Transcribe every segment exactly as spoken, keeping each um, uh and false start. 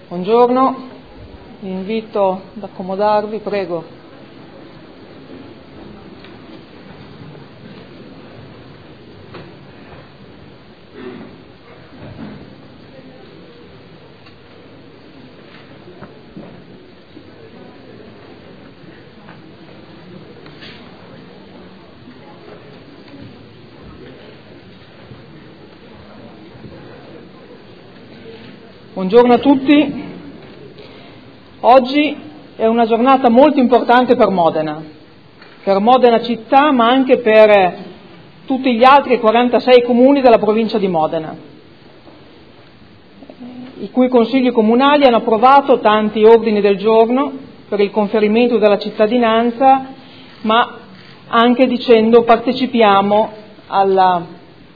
Buongiorno, vi invito ad accomodarvi, prego. Buongiorno a tutti. Oggi è una giornata molto importante per Modena, per Modena città, ma anche per tutti gli altri quarantasei comuni della provincia di Modena, i cui consigli comunali hanno approvato tanti ordini del giorno per il conferimento della cittadinanza, ma anche dicendo partecipiamo alla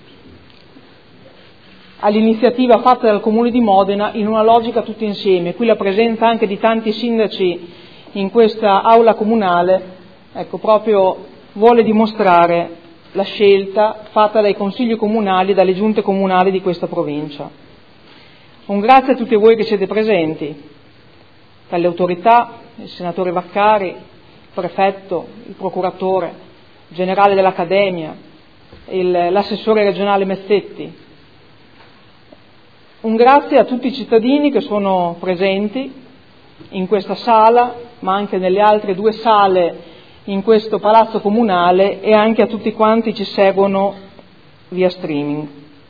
all'iniziativa fatta dal Comune di Modena in una logica tutti insieme. Qui la presenza anche di tanti sindaci in questa aula comunale, ecco, proprio vuole dimostrare la scelta fatta dai consigli comunali e dalle giunte comunali di questa provincia. Un grazie a tutti voi che siete presenti, dalle autorità, il senatore Vaccari, il prefetto, il procuratore generale dell'Accademia, il, l'assessore regionale Mezzetti. Un grazie a tutti i cittadini che sono presenti in questa sala, ma anche nelle altre due sale in questo palazzo comunale, e anche a tutti quanti ci seguono via streaming.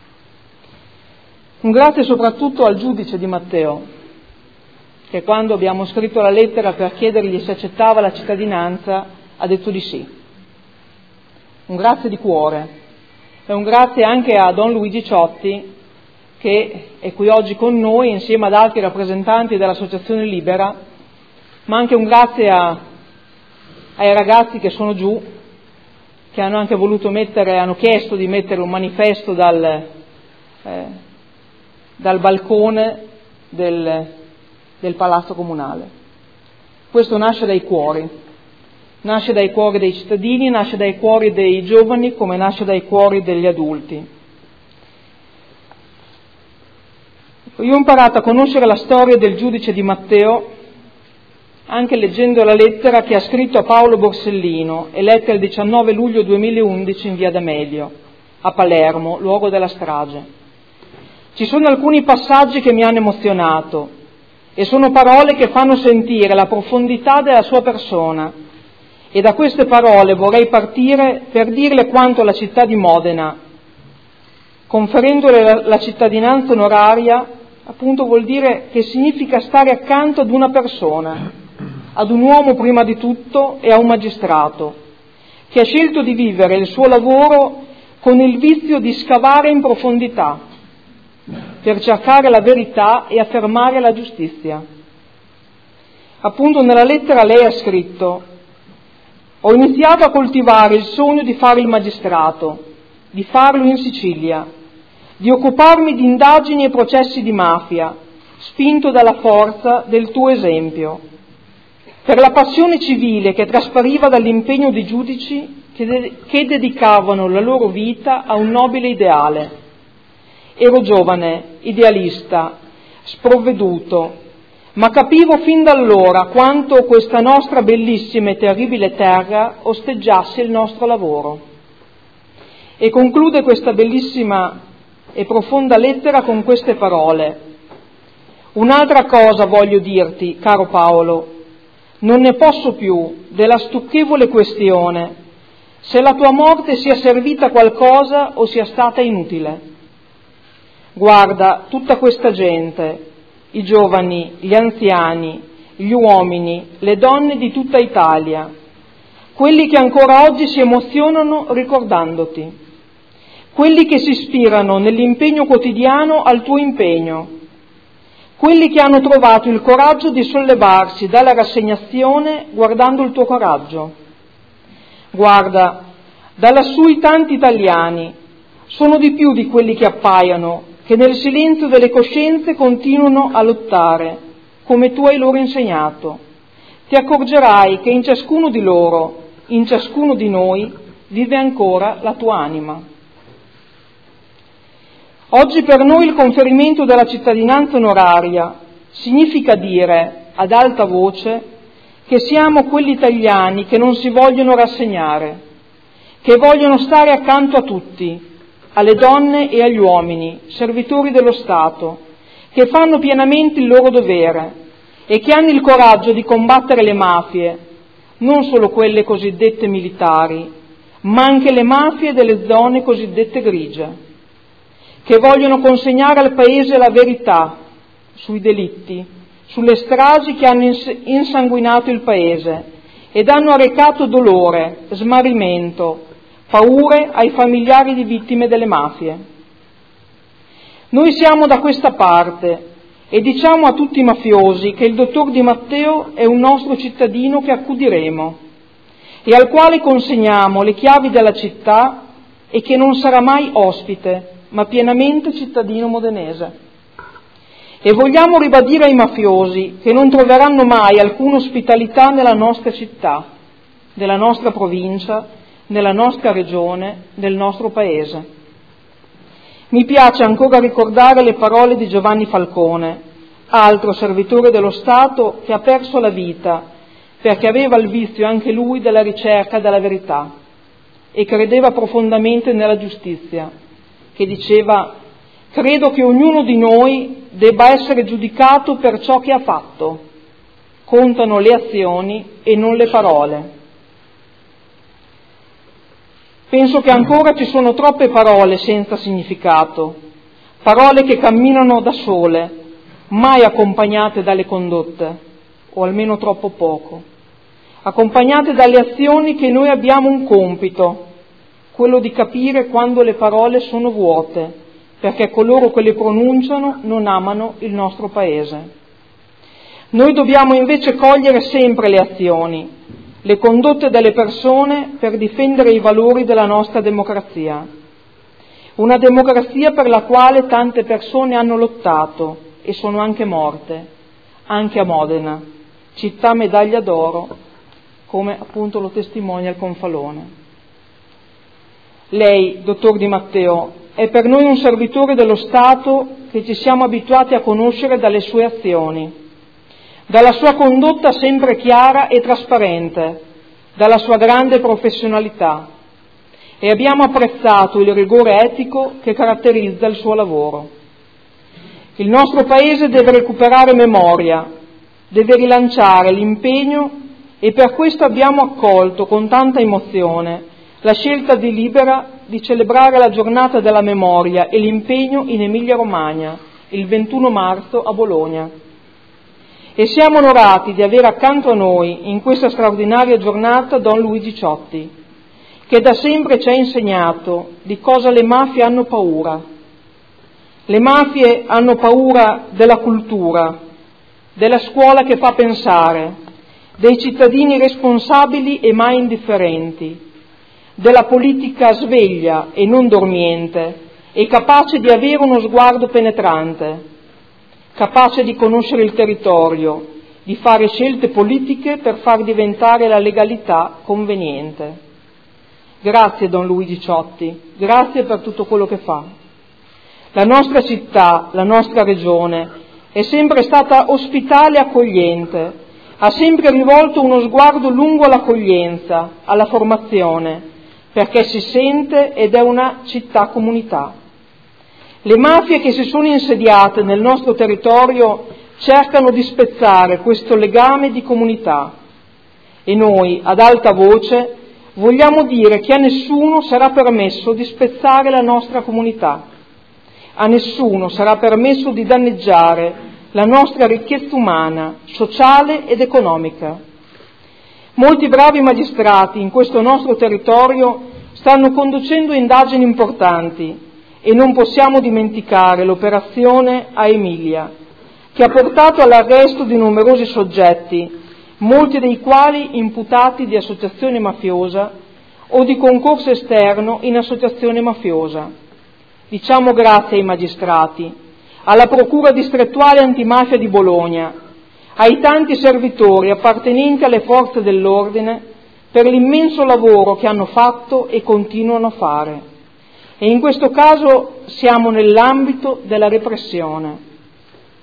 Un grazie soprattutto al giudice Di Matteo, che quando abbiamo scritto la lettera per chiedergli se accettava la cittadinanza ha detto di sì. Un grazie di cuore e un grazie anche a Don Luigi Ciotti, che è qui oggi con noi insieme ad altri rappresentanti dell'Associazione Libera, ma anche un grazie a, ai ragazzi che sono giù, che hanno anche voluto mettere, hanno chiesto di mettere un manifesto dal, eh, dal balcone del, del Palazzo Comunale. Questo nasce dai cuori, nasce dai cuori dei cittadini, nasce dai cuori dei giovani, come nasce dai cuori degli adulti. Io ho imparato a conoscere la storia del giudice Di Matteo anche leggendo la lettera che ha scritto a Paolo Borsellino, eletta il diciannove luglio duemilaundici in via D'Amelio, a Palermo, luogo della strage. Ci sono alcuni passaggi che mi hanno emozionato e sono parole che fanno sentire la profondità della sua persona, e da queste parole vorrei partire per dirle quanto la città di Modena, conferendole la, la cittadinanza onoraria, appunto vuol dire che significa stare accanto ad una persona, ad un uomo prima di tutto e a un magistrato, che ha scelto di vivere il suo lavoro con il vizio di scavare in profondità, per cercare la verità e affermare la giustizia. Appunto nella lettera lei ha scritto: ho iniziato a coltivare il sogno di fare il magistrato, di farlo in Sicilia, di occuparmi di indagini e processi di mafia, spinto dalla forza del tuo esempio, per la passione civile che traspariva dall'impegno di giudici che, de- che dedicavano la loro vita a un nobile ideale. Ero giovane, idealista, sprovveduto, ma capivo fin da allora quanto questa nostra bellissima e terribile terra osteggiasse il nostro lavoro. E conclude questa bellissima e profonda lettera con queste parole: un'altra cosa voglio dirti, caro Paolo, non ne posso più della stucchevole questione se la tua morte sia servita a qualcosa o sia stata inutile. Guarda tutta questa gente, i giovani, gli anziani, gli uomini, le donne di tutta Italia, quelli che ancora oggi si emozionano ricordandoti, quelli che si ispirano nell'impegno quotidiano al tuo impegno, quelli che hanno trovato il coraggio di sollevarsi dalla rassegnazione guardando il tuo coraggio. Guarda, da lassù i tanti italiani sono di più di quelli che appaiono, che nel silenzio delle coscienze continuano a lottare, come tu hai loro insegnato. Ti accorgerai che in ciascuno di loro, in ciascuno di noi, vive ancora la tua anima. Oggi per noi il conferimento della cittadinanza onoraria significa dire ad alta voce che siamo quegli italiani che non si vogliono rassegnare, che vogliono stare accanto a tutti, alle donne e agli uomini, servitori dello Stato, che fanno pienamente il loro dovere e che hanno il coraggio di combattere le mafie, non solo quelle cosiddette militari, ma anche le mafie delle zone cosiddette grigie, che vogliono consegnare al Paese la verità sui delitti, sulle stragi che hanno insanguinato il Paese ed hanno arrecato dolore, smarrimento, paure ai familiari di vittime delle mafie. Noi siamo da questa parte e diciamo a tutti i mafiosi che il dottor Di Matteo è un nostro cittadino che accudiremo e al quale consegniamo le chiavi della città e che non sarà mai ospite, ma pienamente cittadino modenese. E vogliamo ribadire ai mafiosi che non troveranno mai alcuna ospitalità nella nostra città, nella nostra provincia, nella nostra regione, nel nostro paese. Mi piace ancora ricordare le parole di Giovanni Falcone, altro servitore dello Stato che ha perso la vita perché aveva il vizio anche lui della ricerca della verità e credeva profondamente nella giustizia, che diceva: credo che ognuno di noi debba essere giudicato per ciò che ha fatto. Contano le azioni e non le parole. Penso che ancora ci sono troppe parole senza significato, parole che camminano da sole, mai accompagnate dalle condotte, o almeno troppo poco, accompagnate dalle azioni che noi abbiamo un compito, quello di capire quando le parole sono vuote, perché coloro che le pronunciano non amano il nostro Paese. Noi dobbiamo invece cogliere sempre le azioni, le condotte delle persone per difendere i valori della nostra democrazia. Una democrazia per la quale tante persone hanno lottato e sono anche morte, anche a Modena, città medaglia d'oro, come appunto lo testimonia il Confalone. Lei, dottor Di Matteo, è per noi un servitore dello Stato che ci siamo abituati a conoscere dalle sue azioni, dalla sua condotta sempre chiara e trasparente, dalla sua grande professionalità, e abbiamo apprezzato il rigore etico che caratterizza il suo lavoro. Il nostro Paese deve recuperare memoria, deve rilanciare l'impegno e per questo abbiamo accolto con tanta emozione la scelta di Libera di celebrare la giornata della memoria e l'impegno in Emilia-Romagna il ventuno marzo a Bologna. E siamo onorati di avere accanto a noi in questa straordinaria giornata Don Luigi Ciotti, che da sempre ci ha insegnato di cosa le mafie hanno paura. Le mafie hanno paura della cultura, della scuola che fa pensare, dei cittadini responsabili e mai indifferenti, della politica sveglia e non dormiente e capace di avere uno sguardo penetrante, capace di conoscere il territorio, di fare scelte politiche per far diventare la legalità conveniente. Grazie Don Luigi Ciotti, grazie per tutto quello che fa. La nostra città, la nostra regione è sempre stata ospitale e accogliente, ha sempre rivolto uno sguardo lungo all'accoglienza, alla formazione, perché si sente ed è una città-comunità. Le mafie che si sono insediate nel nostro territorio cercano di spezzare questo legame di comunità e noi, ad alta voce, vogliamo dire che a nessuno sarà permesso di spezzare la nostra comunità, a nessuno sarà permesso di danneggiare la nostra ricchezza umana, sociale ed economica. Molti bravi magistrati in questo nostro territorio stanno conducendo indagini importanti e non possiamo dimenticare l'operazione a Emilia, che ha portato all'arresto di numerosi soggetti, molti dei quali imputati di associazione mafiosa o di concorso esterno in associazione mafiosa. Diciamo grazie ai magistrati, alla Procura distrettuale antimafia di Bologna, ai tanti servitori appartenenti alle forze dell'ordine per l'immenso lavoro che hanno fatto e continuano a fare. E in questo caso siamo nell'ambito della repressione.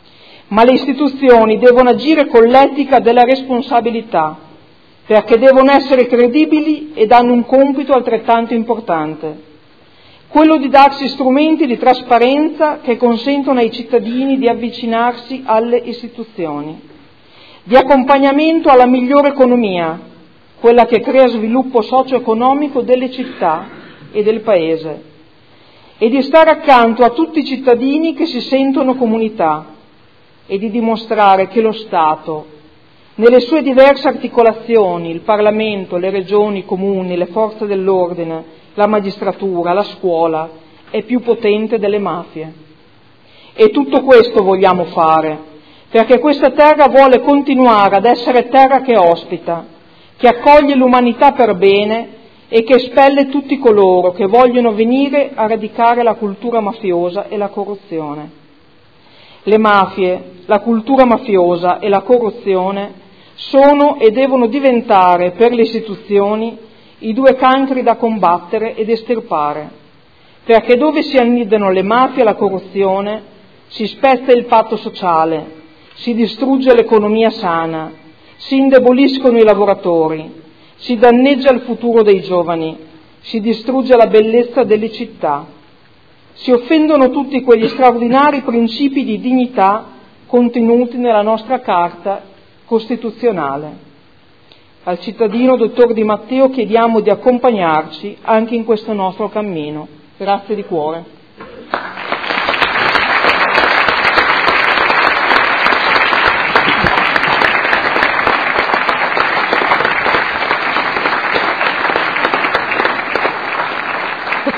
ma le istituzioni devono agire con l'etica della responsabilità, perché devono essere credibili ed hanno un compito altrettanto importante, quello di darsi strumenti di trasparenza che consentono ai cittadini di avvicinarsi alle istituzioni, di accompagnamento alla migliore economia, quella che crea sviluppo socio-economico delle città e del Paese, e di stare accanto a tutti i cittadini che si sentono comunità e di dimostrare che lo Stato, nelle sue diverse articolazioni, il Parlamento, le regioni, i comuni, le forze dell'ordine, la magistratura, la scuola, è più potente delle mafie. E tutto questo vogliamo fare, perché questa terra vuole continuare ad essere terra che ospita, che accoglie l'umanità per bene e che espelle tutti coloro che vogliono venire a radicare la cultura mafiosa e la corruzione. Le mafie, la cultura mafiosa e la corruzione sono e devono diventare per le istituzioni i due cancri da combattere ed estirpare, perché dove si annidano le mafie e la corruzione si spezza il patto sociale, si distrugge l'economia sana, si indeboliscono i lavoratori, si danneggia il futuro dei giovani, si distrugge la bellezza delle città, si offendono tutti quegli straordinari principi di dignità contenuti nella nostra Carta Costituzionale. Al cittadino dottor Di Matteo chiediamo di accompagnarci anche in questo nostro cammino. Grazie di cuore.